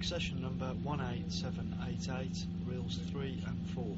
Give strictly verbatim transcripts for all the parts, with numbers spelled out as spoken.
Succession number one eight seven eight eight, reels three and four.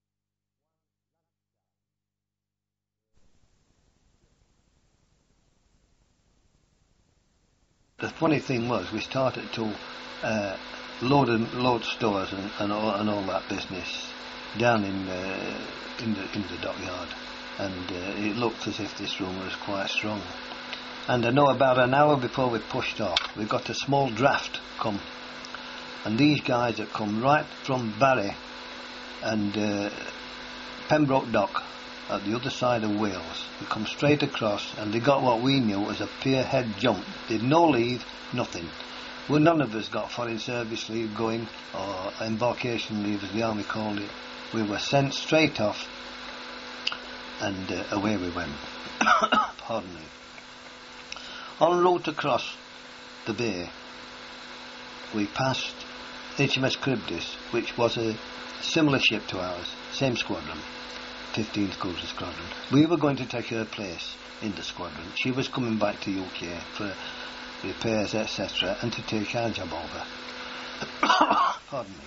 The funny thing was, we started to uh, load and load stores and, and, all, and all that business down in uh, in the in the dockyard, and uh, it looked as if this rumour was quite strong. And I know about an hour before we pushed off, we got a small draft come, and these guys that come right from Barry and uh, Pembroke Dock at the other side of Wales, they come straight across, and they got what we knew as a pierhead jump. They'd no leave, nothing. Well, none of us got foreign service leave going, or embarkation leave as the army called it. We were sent straight off, and uh, away we went. Pardon me. En route across the bay, we passed H M S Charybdis, which was a similar ship to ours, same squadron, fifteenth Cruiser Squadron. We were going to take her place in the squadron. She was coming back to U K for repairs, et cetera, and to take our job over. Pardon me.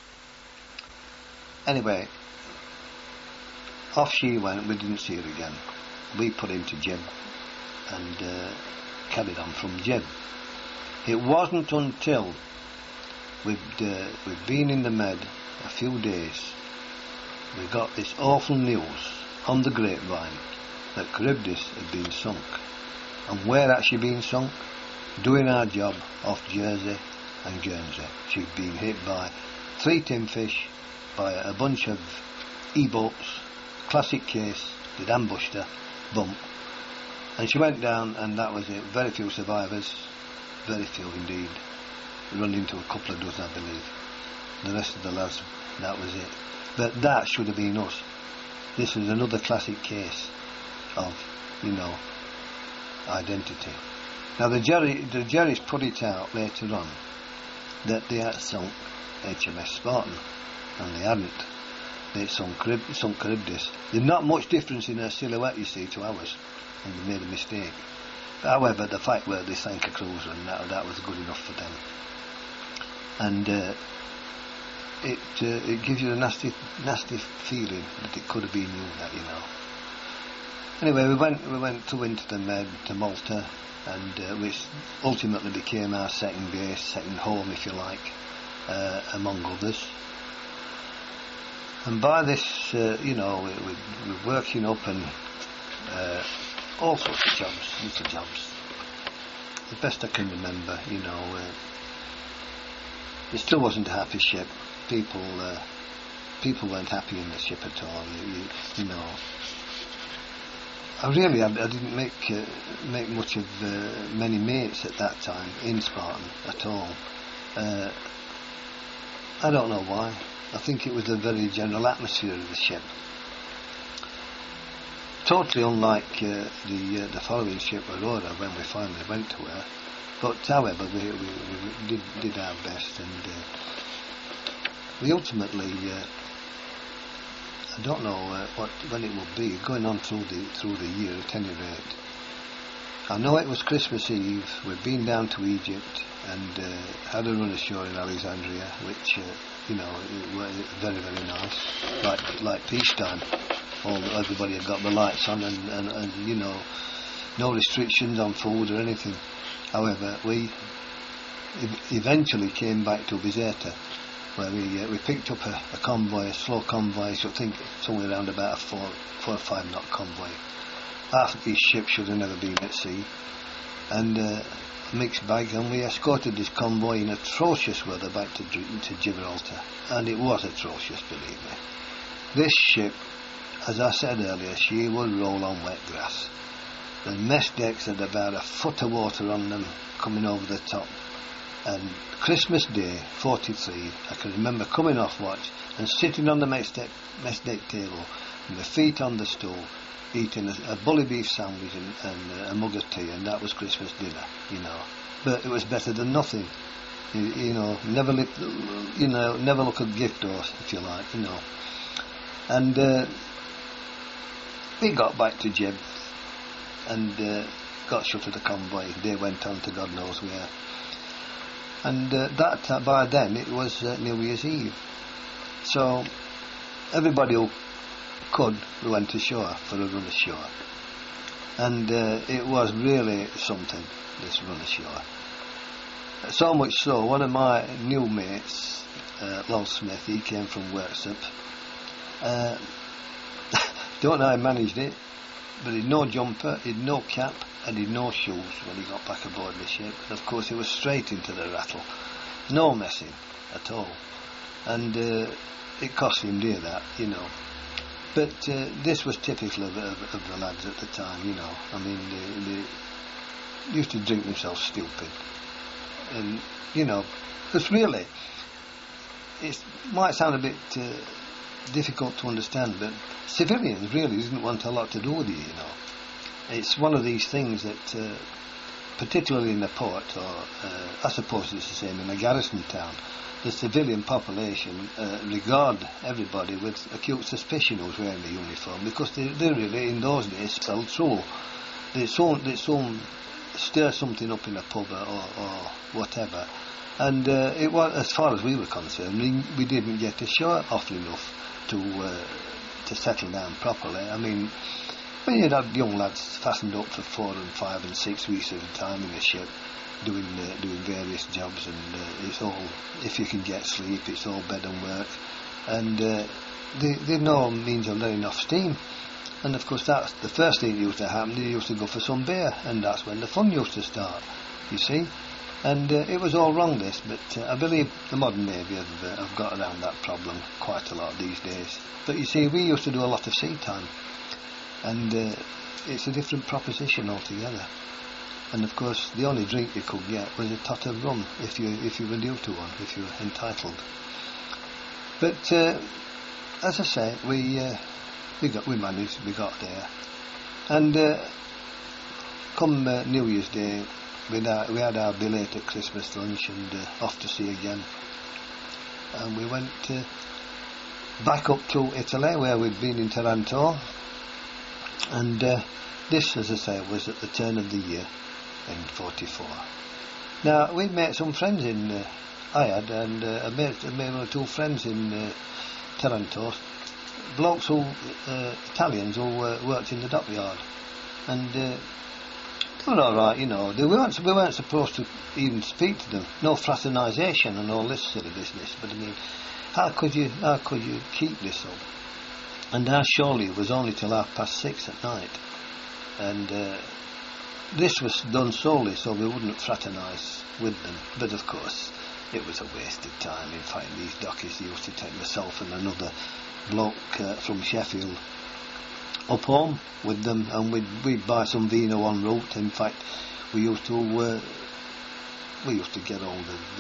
Anyway, off she went. We didn't see her again. We put into Jib and uh, carried on from Jib. It wasn't until we'd, uh, we'd been in the Med a few days, we got this awful news on the grapevine that Charybdis had been sunk. And where had she been sunk? Doing our job off Jersey and Guernsey. She'd been hit by three tin fish, by a bunch of E-boats, classic case, they'd ambushed her, bump. And she went down, and that was it. Very few survivors, very few indeed. Run into a couple of dozen, I believe. The rest of the lads, that was it. But that should have been us. This was another classic case of, you know, identity. Now the jury, the juries put it out later on that they had sunk H M S Spartan, and they hadn't. They sunk, Charib- sunk Charybdis. There's not much difference in her silhouette, you see, to ours, and they made a mistake. However, the fact was they sank a cruiser, and that, that was good enough for them. And uh, it uh, it gives you a nasty nasty feeling that it could have been you, that, you know. Anyway, we went we went to into the Med to Malta, and uh, which ultimately became our second base, second home, if you like, uh, among others. And by this, uh, you know, we, we, we're working up and uh, all sorts of jobs, little jobs. The best I can remember, you know, uh, it still wasn't a happy ship. People, uh, people weren't happy in the ship at all. You, you, you know. I really, I, I didn't make uh, make much of uh, many mates at that time in Spartan at all. Uh, I don't know why. I think it was the very general atmosphere of the ship. Totally unlike uh, the uh, the following ship, Aurora, when we finally went to her. But however, we, we, we did, did our best, and uh, we ultimately. Uh, I don't know uh, what when it will be going on through the through the year at any rate. I know it was Christmas Eve. We'd been down to Egypt and uh, had a run ashore in Alexandria, which uh, you know was very very nice, like like peacetime. All everybody had got the lights on, and, and, and you know no restrictions on food or anything. However, we ev- eventually came back to Bizerta, where we uh, we picked up a, a convoy, a slow convoy, so I think somewhere around about a four, four or five knot convoy. Half of these ships should have never been at sea, and uh, a mixed bag, and we escorted this convoy in atrocious weather back to, to Gibraltar, and it was atrocious, believe me. This ship, as I said earlier, she would roll on wet grass. The mess decks had about a foot of water on them coming over the top. And Christmas Day, forty-three, I can remember coming off watch and sitting on the mess deck, mess deck table with my feet on the stool, eating a, a bully beef sandwich and, and uh, a mug of tea, and that was Christmas dinner, you know. But it was better than nothing, you, you know. Never look, you know, never look at gift horse, if you like, you know. And uh, we got back to Jib and uh, got shut of the convoy. They went on to God knows where. and uh, that uh, by then it was uh, New Year's Eve. So everybody who could went ashore for a run ashore, and uh, it was really something, this run ashore. So much so, one of my new mates, uh, Lol Smith, he came from Worksop. Uh, don't know how he managed it, but he'd no jumper, he'd no cap, and he'd no shoes when he got back aboard the ship. And of course, he was straight into the rattle, no messing at all, and uh, it cost him dear, that, you know. But uh, this was typical of, of, of the lads at the time, you know. I mean, they, they used to drink themselves stupid. And, you know, because really, it might sound a bit uh, difficult to understand, but civilians really didn't want a lot to do with you, you know. It's one of these things that, uh, particularly in a port, or uh, I suppose it's the same in a garrison town, the civilian population uh, regard everybody with acute suspicion who's wearing the uniform, because they, they really, in those days, sell trouble. They soon, they soon stir something up in a pub or, or whatever. And uh, it was, as far as we were concerned, we, we didn't get ashore often enough to uh, to settle down properly. I mean, when you'd had young lads fastened up for four and five and six weeks at a time in a ship, doing uh, doing various jobs, and uh, it's all, if you can get sleep, it's all bed and work, and uh, they, they've no means of letting off steam. And of course, that's the first thing that used to happen. They used to go for some beer, and that's when the fun used to start, you see. And uh, it was all wrong, this, but uh, I believe the modern Navy have, uh, have got around that problem quite a lot these days. But you see, we used to do a lot of sea time, and uh, it's a different proposition altogether. And of course, the only drink you could get was a tot of rum, if you if you were due to one, if you were entitled. But uh, as I say, we uh, we got we managed, we got there, and uh, come uh, New Year's Day, we had our, we had our belated Christmas lunch, and uh, off to sea again. And we went uh, back up to Italy, where we'd been in Taranto, and uh, this, as I say, was at the turn of the year in forty-four. Now, we met some friends in, uh, I had, and uh, I made, I made one or two friends in uh, Taranto, blokes who, uh, Italians who uh, worked in the dockyard, and uh, they were alright, you know. They weren't, we weren't supposed to even speak to them, no fraternisation and all this sort of business, but I mean, how could you, how could you keep this up? And our surely was only till half past six at night, and uh, this was done solely so we wouldn't fraternise with them. But of course, it was a wasted time. In fact, these dockies used to take myself and another bloke uh, from Sheffield up home with them, and we'd, we'd buy some vino en route. In fact, we used to uh, we used to get hold of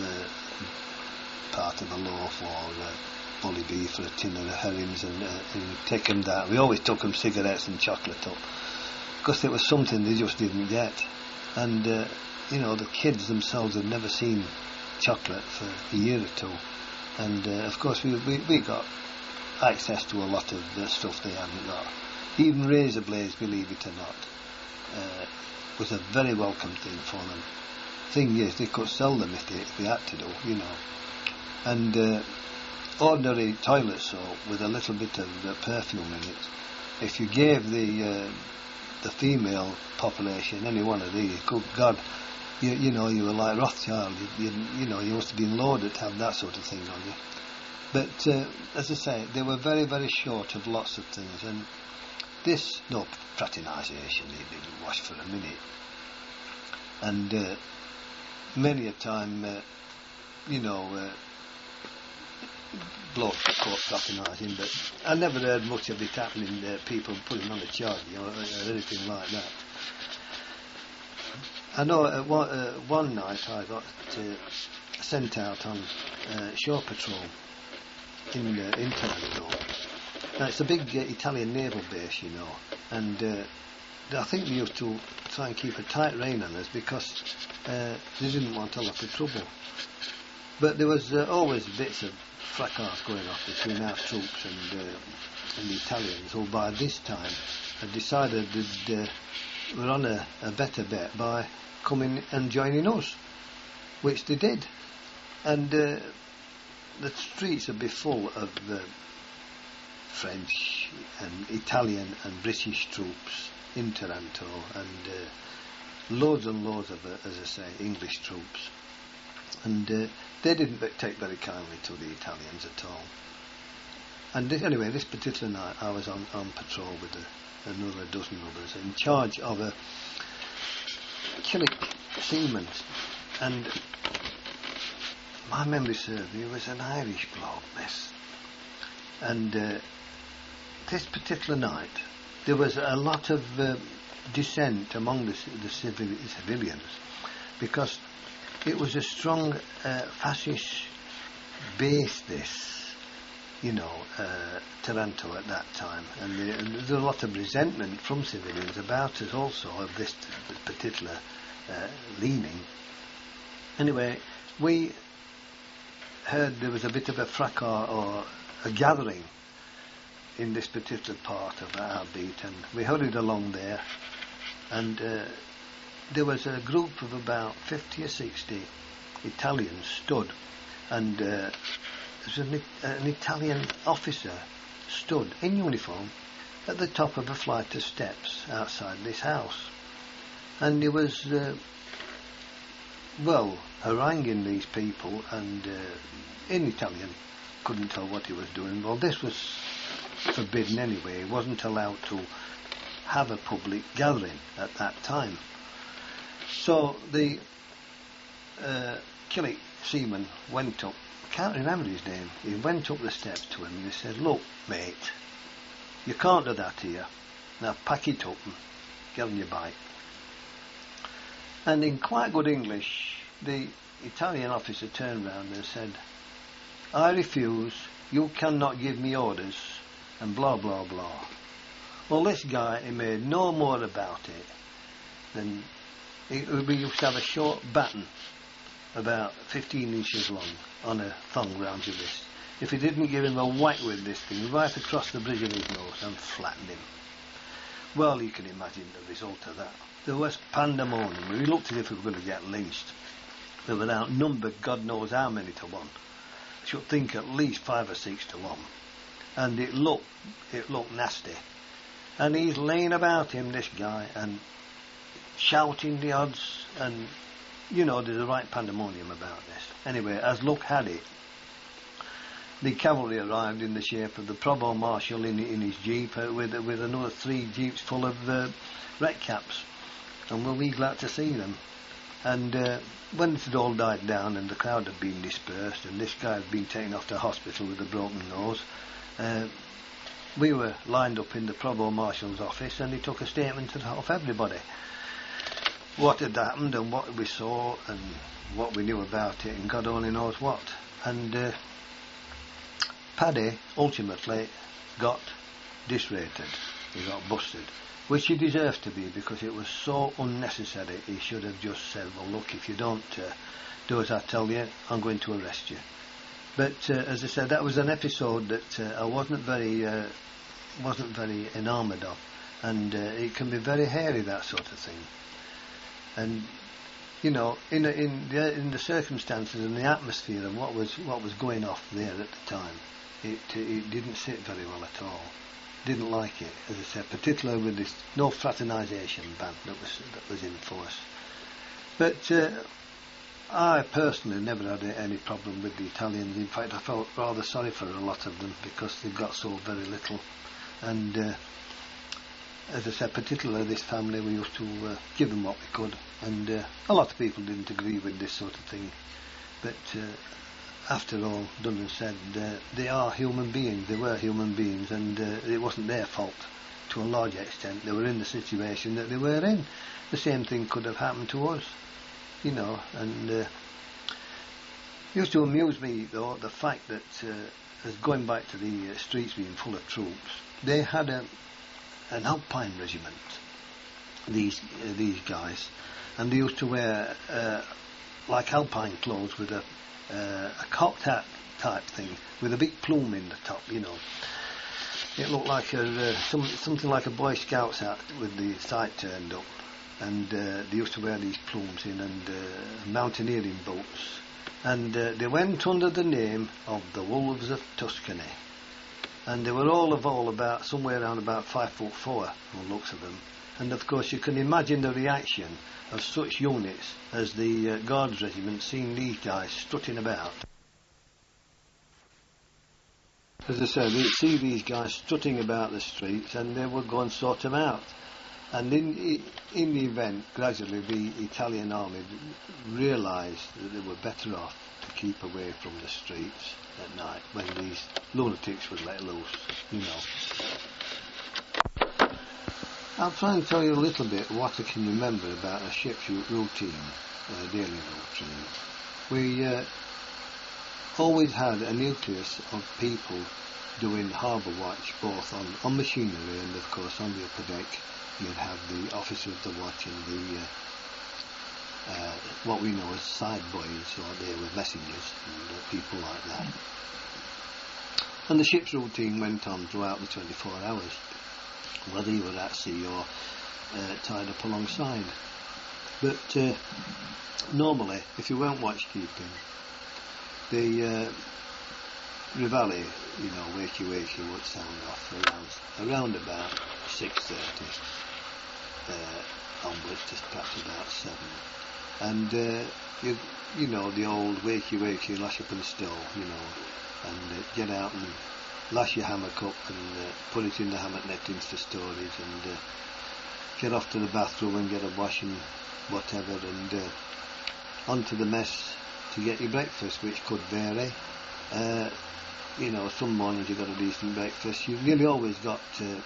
uh, part of a loaf or uh, bully beef or a tin of herrings, and, uh, and take them down. We always took them cigarettes and chocolate up, because it was something they just didn't get. And uh, you know, the kids themselves had never seen chocolate for a year or two, and uh, of course we, we we got access to a lot of the stuff they hadn't got. Even razor blades, believe it or not, uh, was a very welcome thing for them. Thing is, they could sell them if they, if they had to do, you know. And uh, ordinary toilet soap with a little bit of uh, perfume in it, if you gave the uh, the female population any one of these, good God, you, you know, you were like Rothschild, you, you, you know, you must have been loaded to have that sort of thing on you. But uh, as I say, they were very, very short of lots of things, and this, no fraternisation, it didn't wash for a minute. And uh, many a time, uh, you know, uh, blokes caught fraternising, but I never heard much of it happening, uh, people putting on a charge, you know, or anything like that. I know uh, one, uh, one night I got uh, sent out on uh, shore patrol in uh, in Taranto. Now, it's a big uh, Italian naval base, you know, and uh, I think they used to try and keep a tight rein on us because uh, they didn't want a lot of trouble. But there was uh, always bits of fracas going off between our troops and, uh, and the Italians, who by this time had decided that uh, were on a, a better bet by coming and joining us, which they did. and uh, the streets would be full of uh, French and Italian and British troops in Taranto, and uh, loads and loads of, uh, as I say, English troops. And uh, they didn't take very kindly to the Italians at all. And this, anyway, this particular night I was on, on patrol with a, another dozen others in charge of a Killick seaman. And my memory serves me, he was an Irish bloke, this. And uh, this particular night there was a lot of uh, dissent among the, the civil, civilians, because it was a strong uh, fascist base, this, you know, uh, Taranto at that time, and, the, and there was a lot of resentment from civilians about it also, of this particular uh, leaning. Anyway, we heard there was a bit of a fracas or a gathering in this particular part of our beat, and we hurried along there, and uh, there was a group of about fifty or sixty Italians stood, and uh, there was an, an Italian officer stood in uniform at the top of a flight of steps outside this house, and he was uh, well haranguing these people, and uh, in Italian, couldn't tell what he was doing. Well, this was forbidden anyway. He wasn't allowed to have a public gathering at that time. So the uh, Killick seaman went up, I can't remember his name, he went up the steps to him and he said, "Look, mate, you can't do that here. Now pack it up and get on your bike." And in quite good English, the Italian officer turned round and said, "I refuse, you cannot give me orders," and blah blah blah. Well, this guy, he made no more about it than he, we used to have a short baton about fifteen inches long on a thong round your wrist. If he didn't give him a whack with this thing right across the bridge of his nose and flattened him. Well, you can imagine the result of that. There was pandemonium. We looked as if we were going to get lynched. They were outnumbered God knows how many to one. I should think at least five or six to one. And it looked, it looked nasty. And he's laying about him, this guy, and shouting the odds, and, you know, there's a right pandemonium about this. Anyway, as luck had it, the cavalry arrived in the shape of the Provost Marshal in, in his jeep, uh, with, with another three jeeps full of uh, red caps, and were we glad to see them. And uh, when it had all died down and the crowd had been dispersed and this guy had been taken off to hospital with a broken nose, uh, we were lined up in the Provost Marshal's office, and he took a statement off everybody. What had happened and what we saw and what we knew about it, and God only knows what. And uh, Paddy ultimately got disrated. He got busted. Which he deserved to be, because it was so unnecessary. He should have just said, "Well, look, if you don't uh, do as I tell you, I'm going to arrest you." But uh, as I said, that was an episode that uh, I wasn't very uh, wasn't very enamoured of, and uh, it can be very hairy, that sort of thing. And you know, in a, in the in the circumstances and the atmosphere of what was what was going off there at the time, it it didn't sit very well at all. Didn't like it, as I said, particularly with this no fraternisation ban that was that was in force. But uh, I personally never had any problem with the Italians. In fact, I felt rather sorry for a lot of them, because they got so very little. And uh, as I said, particularly this family, we used to uh, give them what we could. And uh, a lot of people didn't agree with this sort of thing. But uh, after all done and said, uh, they are human beings. They were human beings, and uh, it wasn't their fault to a large extent. They were in the situation that they were in. The same thing could have happened to us, you know. And uh, it used to amuse me, though, the fact that, uh, as going back to the uh, streets being full of troops, they had a, an Alpine regiment, these uh, these guys, and they used to wear uh, like Alpine clothes with a Uh, a cocked hat type thing with a big plume in the top, you know. It looked like a, uh, some, something like a Boy Scout's hat with the side turned up, and uh, they used to wear these plumes in, and uh, mountaineering boots, and uh, they went under the name of the Wolves of Tuscany. And they were all of all about somewhere around about five foot four on the looks of them. And of course you can imagine the reaction of such units as the uh, Guards Regiment seeing these guys strutting about. As I said, they'd see these guys strutting about the streets and they would go and sort them out. And in, in the event, gradually the Italian army realised that they were better off to keep away from the streets at night when these lunatics were let loose, you know. I'll try and tell you a little bit what I can remember about a ship's routine, a daily routine. We uh, always had a nucleus of people doing harbour watch, both on, on machinery and of course on the upper deck. You'd have the officer of the watch and the uh, uh, what we know as side boys, or there were messengers and uh, people like that. And the ship's routine went on throughout the twenty-four hours, whether you were at sea or uh, tied up alongside. But uh, normally, if you weren't watch keeping, the uh, Reveille, you know, wakey wakey would sound off around around about six thirty uh, onwards, just perhaps about seven. And uh, you you know the old wakey wakey, lash up and stow, you know, and uh, get out and lash your hammock up and uh, put it in the hammock nettings for storage, and uh, get off to the bathroom and get a wash and whatever, and uh, onto the mess to get your breakfast, which could vary. Uh, you know, some mornings you got a decent breakfast. You nearly always got uh,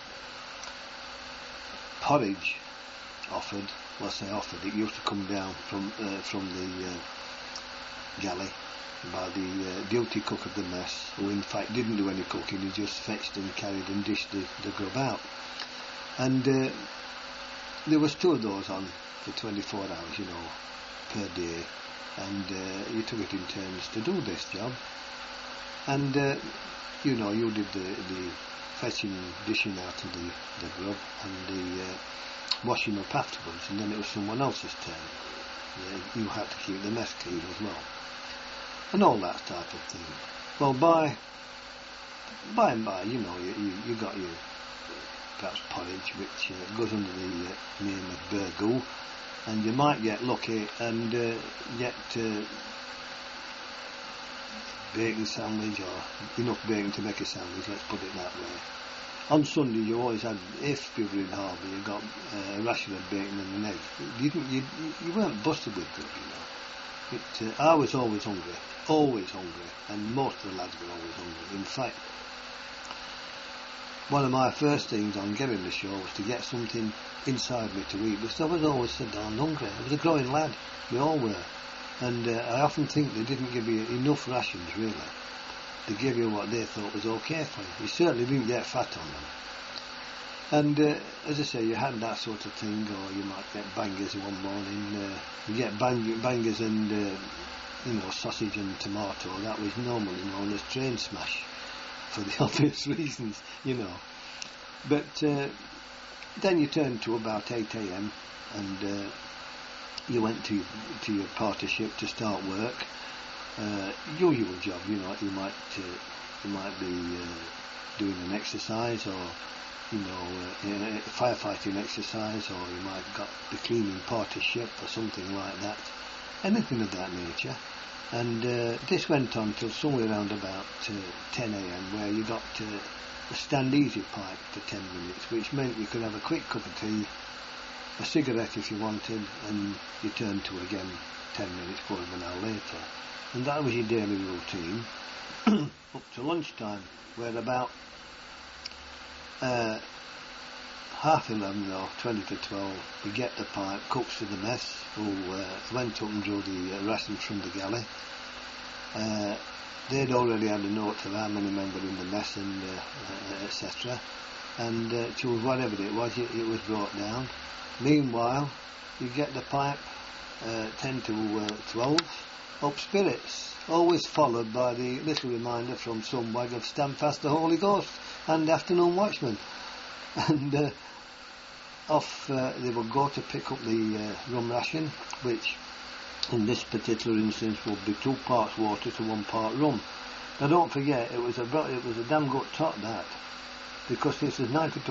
porridge offered. Well, I say offered, it used to come down from uh, from the uh, galley by the uh, duty cook of the mess, who in fact didn't do any cooking, he just fetched and carried and dished the, the grub out. And uh, there was two of those on for twenty-four hours, you know, per day, and uh, you took it in turns to do this job. And uh, you know, you did the, the fetching, dishing out of the, the grub and the uh, washing up afterwards, and then it was someone else's turn. Yeah, you had to keep the mess clean as well, and all that type of thing. Well, by by and by, you know, you, you, you got your perhaps porridge, which uh, goes under the uh, name of burgoo, and you might get lucky and uh, get uh, bacon sandwich, or enough bacon to make a sandwich, let's put it that way. On Sunday you always had, if you were in harbour, you got uh, a ration of bacon and an egg. You, didn't, you, you weren't busted with grub, you know. It, uh, I was always hungry, always hungry, and most of the lads were always hungry. In fact, one of my first things on getting the shore was to get something inside me to eat, because I was always so darn hungry. I was a growing lad, we all were. And uh, I often think they didn't give you enough rations, really. They gave you what they thought was okay for you. You certainly didn't get fat on them. And uh, as I say, you had that sort of thing, or you might get bangers one morning. Uh, you get bang bangers and uh, you know, sausage and tomato. That was normally known as train smash, for the obvious reasons, you know. But uh, then you turned to about eight a m and uh, you went to to your party ship to start work. Uh, usual job, you know. You might uh, you might be uh, doing an exercise, or you know, uh, a firefighting exercise, or you might got the cleaning party ship or something like that. Anything of that nature. And uh, this went on till somewhere around about uh, ten a m, where you got uh, a stand easy pipe for ten minutes, which meant you could have a quick cup of tea, a cigarette if you wanted, and you turned to again ten minutes, quarter of an hour later. And that was your daily routine up to lunchtime, where about uh, half eleven or twenty to twelve, we get the pipe, cooks to the mess, who uh, went up and drew the uh, rations from the galley. Uh, they'd already had a note of how many men were in the mess, and uh, uh, et cetera. And uh, to whatever it was, it, it was brought down. Meanwhile, you get the pipe uh, ten to twelve, up spirits, always followed by the little reminder from some wag of stand fast the Holy Ghost and afternoon watchman. And uh, off uh, they would go to pick up the uh, rum ration, which in this particular instance would be two parts water to one part rum. Now don't forget, it was a it was a damn good tot, that, because this is ninety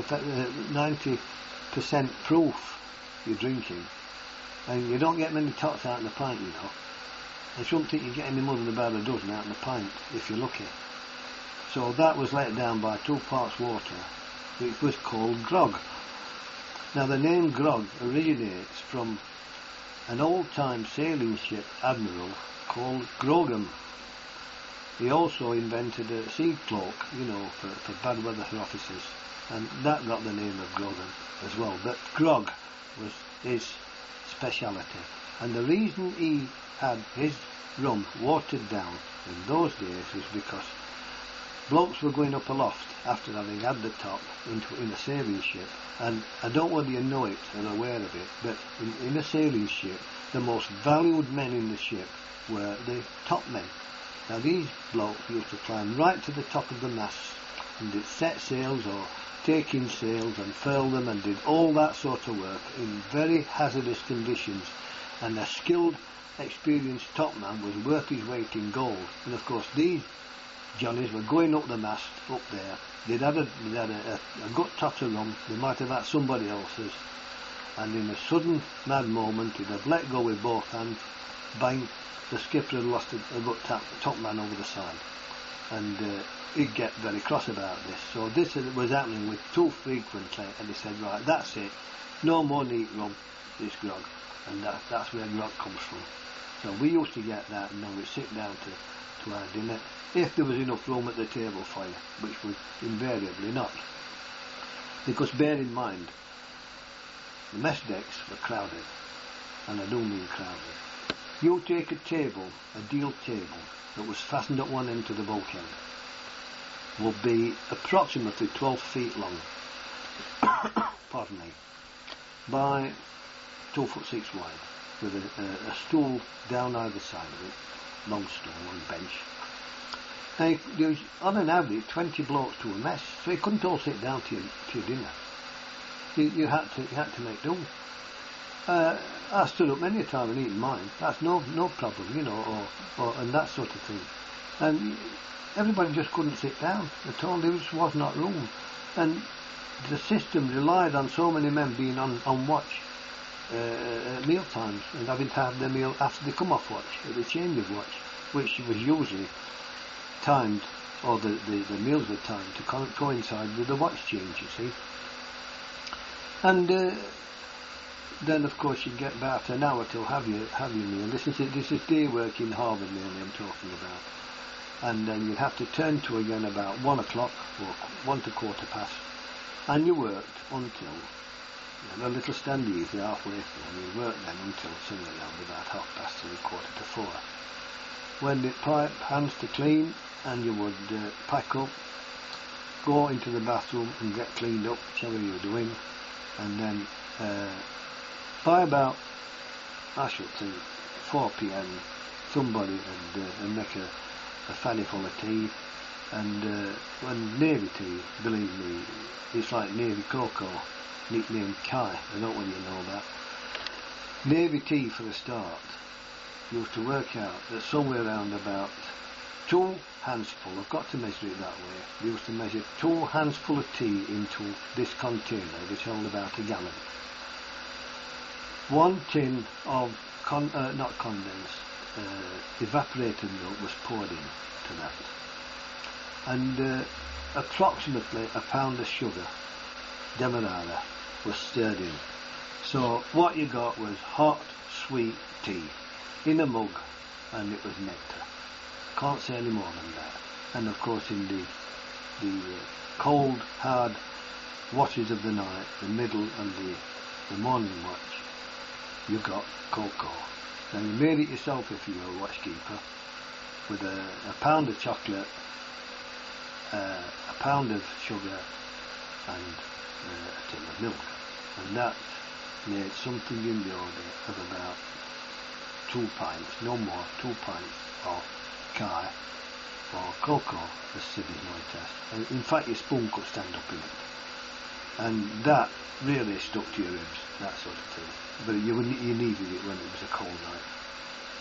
percent proof you're drinking, and you don't get many tots out in the pint, you know. I shouldn't think you get any more than about a dozen out in the pint if you're lucky. So that was let down by two parts water, which was called grog. Now the name grog originates from an old-time sailing ship admiral called Grogan. He also invented a sea cloak, you know, for, for bad weather for officers, and that got the name of Grogan as well. But grog was his speciality, and the reason he had his rum watered down in those days was because blokes were going up aloft after having had the top into in a sailing ship, and I don't know whether you know it or aware of it, but in, in a sailing ship the most valued men in the ship were the top men. Now these blokes used to climb right to the top of the mast and did set sails or take in sails and furl them and did all that sort of work in very hazardous conditions, and a skilled, experienced topman was worth his weight in gold. And of course these Johnnies were going up the mast up there. They'd had, a, they'd had a, a, a good tot of rum, they might have had somebody else's, and in a sudden mad moment he'd have let go with both hands, bang, the skipper had lost a, a good top, top man over the side, and uh, he'd get very cross about this. So this was happening with too frequently, and he said, right, that's it, no more neat rum, it's grog, and that, that's where grog comes from. So we used to get that, and then we'd sit down to, to our dinner, if there was enough room at the table for you, which was invariably not. Because bear in mind, the mess decks were crowded, and I do mean crowded. You take a table, a deal table, that was fastened at one end to the bulkhead, would be approximately twelve feet long, pardon me, by two foot six wide, with a, a, a stool down either side of it, long stool and bench. Now, there was, on an average, twenty blokes to a mess, so you couldn't all sit down to your, to your dinner. You, you had to, you had to make do. Uh, I stood up many a time and eaten mine. That's no, no problem, you know, or, or and that sort of thing. And everybody just couldn't sit down at all. There just was not room, and the system relied on so many men being on on watch uh, at meal times and having to have their meal after they come off watch, at the change of watch, which was usually timed, or the, the, the meals were timed to co coincide with the watch change, you see. And uh, then of course you get about an hour to have your have your meal. This is this is day work in harbour mainly I'm talking about. And then you'd have to turn to again about one o'clock or one to quarter past, and you worked until, you know, a little stand easy halfway through, and you worked then until something around about half past three, quarter to four, when the pipe hands to clean, and you would uh, pack up, go into the bathroom and get cleaned up, whichever you were doing, and then uh, by about, I should think, four p m somebody would uh, make a, a fanny full of tea, and uh, when Navy tea, believe me, it's like Navy cocoa, nicknamed Kai, I don't know whether you know that. Navy tea for a start used to work out that somewhere around about two handsful, I've got to measure it that way, we used to measure two handsful of tea into this container which held about a gallon. One tin of, con uh, not condensed, uh, evaporated milk was poured in to that, and uh, approximately a pound of sugar, demerara, was stirred in. So what you got was hot, sweet tea in a mug, and it was nectar. Can't say any more than that. And of course in the the uh, cold, hard watches of the night, the middle and the, the morning watch, you got cocoa. Now you made it yourself if you were a watchkeeper, with a, a pound of chocolate, uh, a pound of sugar, and uh, a tin of milk. And that made something in the order of about two pints, no more, two pints of Kai or cocoa, as cities might test. And in fact your spoon could stand up in it. And that really stuck to your ribs, that sort of thing. But you, you needed it when it was a cold night.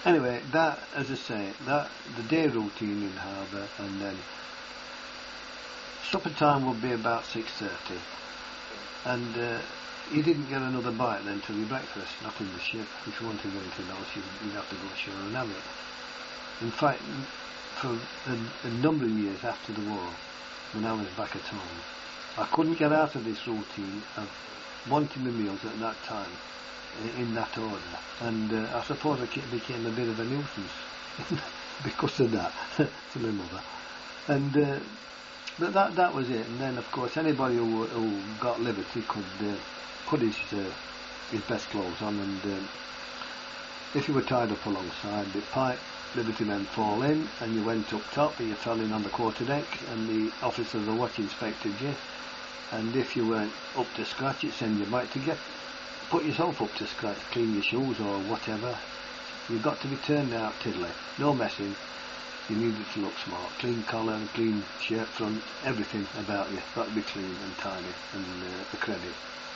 Anyway, that, as I say, that the day routine in harbour, and then supper time would be about six thirty, and uh, you didn't get another bite then till your breakfast, not in the ship. If you wanted anything else, you'd, you'd have to go ashore and have it. In fact, for a, a number of years after the war, when I was back at home, I couldn't get out of this routine of wanting my meals at that time, in, in that order, and uh, I suppose it became a bit of a nuisance because of that to my mother. And uh, but that that was it. And then, of course, anybody who, who got liberty could uh, put his uh, his best clothes on, and uh, if you were tied up alongside, the pipe liberty men fall in, and you went up top, and you fell in on the quarterdeck, and the officer of the watch inspected you. And if you weren't up to scratch, it send you back to get put yourself up to scratch, clean your shoes or whatever. You've got to be turned out tiddly, no messing. You needed to look smart, clean collar and clean shirt front, everything about you got to be clean and tidy, and uh, the credit.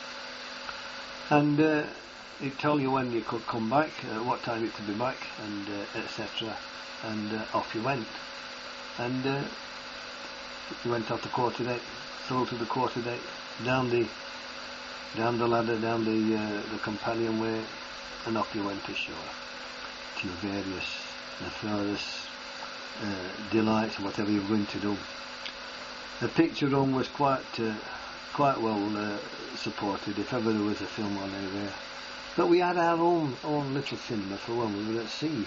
And uh, it'd tell you when you could come back, uh, what time it to be back, and uh, et cetera. And uh, off you went. And uh, you went off the quarterdeck, through to the quarterdeck, down the down the ladder, down the uh, the companionway, and off you went ashore to your various nefarious uh, delights, whatever you were going to do. The picture room was quite uh, quite well uh, supported, if ever there was a film on anywhere. But we had our own own little cinema for when we were at sea.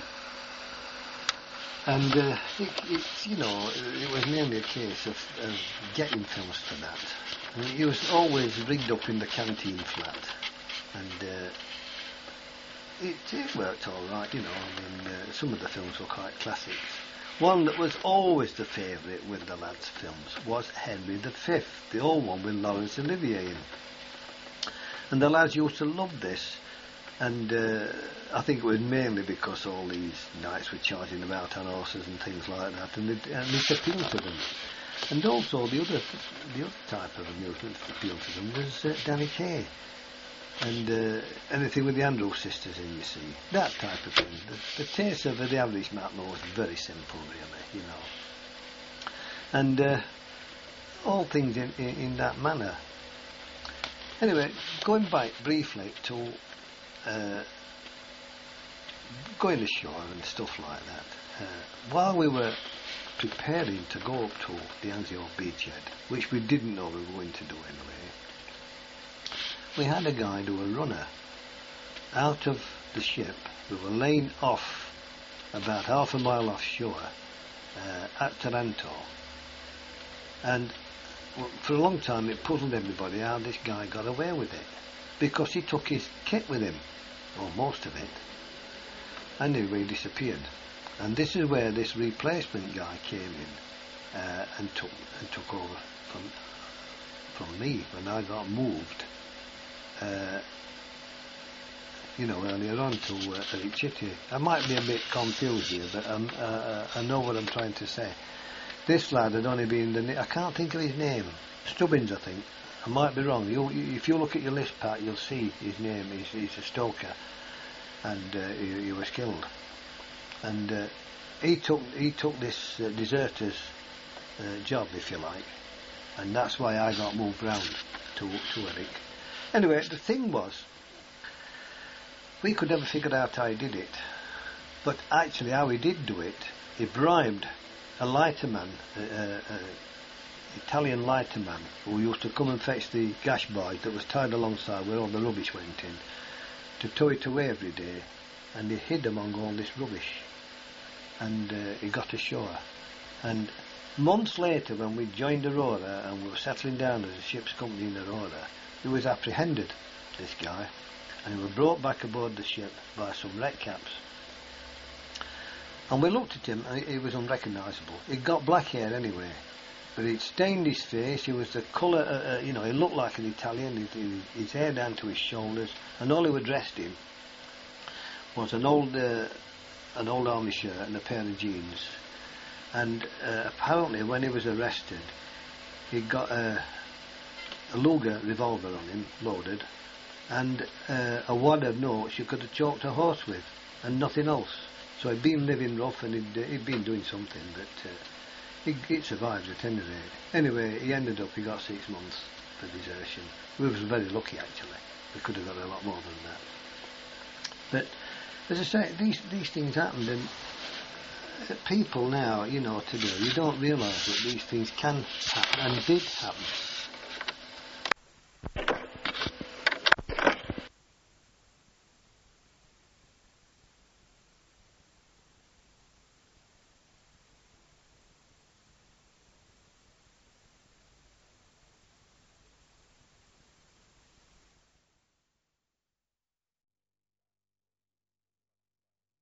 And uh, it, it, you know, it was mainly a case of, of getting films for that. And it was always rigged up in the canteen flat, and uh, it, it worked all right, you know. I mean, uh, some of the films were quite classics. One that was always the favourite with the lads' films was Henry the Fifth, the old one with Laurence Olivier in. And the lads used to love this. And uh, I think it was mainly because all these knights were charging about on horses and things like that, and it, and it appealed to them. And also the other the other type of amusement that appealed to them was uh, Danny Kaye, and uh, anything with the Andrews sisters in, you see, that type of thing. The, the taste of the average matinee was very simple, really, you know. And uh, all things in, in, in that manner. Anyway, going back briefly to Uh, going ashore and stuff like that. Uh, while we were preparing to go up to the Anzio beachhead, which we didn't know we were going to do anyway, we had a guide who was a runner out of the ship. We were laying off about half a mile offshore uh, at Taranto, and well, for a long time it puzzled everybody how this guy got away with it, because he took his kit with him, or most of it, and anyway disappeared. And this is where this replacement guy came in uh, and took and took over from from me when I got moved, uh, you know, earlier on to uh, Ericcitti. I might be a bit confused here, but um, uh, I know what I'm trying to say. This lad had only been the I can't think of his name, Stubbins, I think. I might be wrong. You, if you look at your list, Pat, you'll see his name. He's, he's a stoker, and uh, he, he was killed. And uh, he took he took this uh, deserter's uh, job, if you like, and that's why I got moved round to to Eric. Anyway, the thing was, we could never figure out how he did it, but actually, how he did do it, he bribed a lighterman. Uh, uh, Italian lighterman who used to come and fetch the gas barge that was tied alongside where all the rubbish went in, to tow it away every day, and he hid among all this rubbish, and uh, he got ashore. And months later, when we joined Aurora and we were settling down as a ship's company in Aurora, he was apprehended, this guy, and he was brought back aboard the ship by some red caps. And we looked at him, and he was unrecognisable. He'd got black hair anyway, but he'd stained his face. He was the colour, uh, uh, you know, he looked like an Italian, his, his hair down to his shoulders, and all he was dressed in was an old uh, an old army shirt and a pair of jeans. And uh, apparently when he was arrested, he'd got a, a Luger revolver on him, loaded, and uh, a wad of notes you could have choked a horse with, and nothing else. So he'd been living rough and he'd, uh, he'd been doing something, but uh, he, he'd survived at any rate. Anyway, he ended up, he got six months for desertion. We was very lucky, actually. We could have got a lot more than that. But, as I say, these, these things happened, and uh, people now, you know, today, you don't realise that these things can happen, and did happen.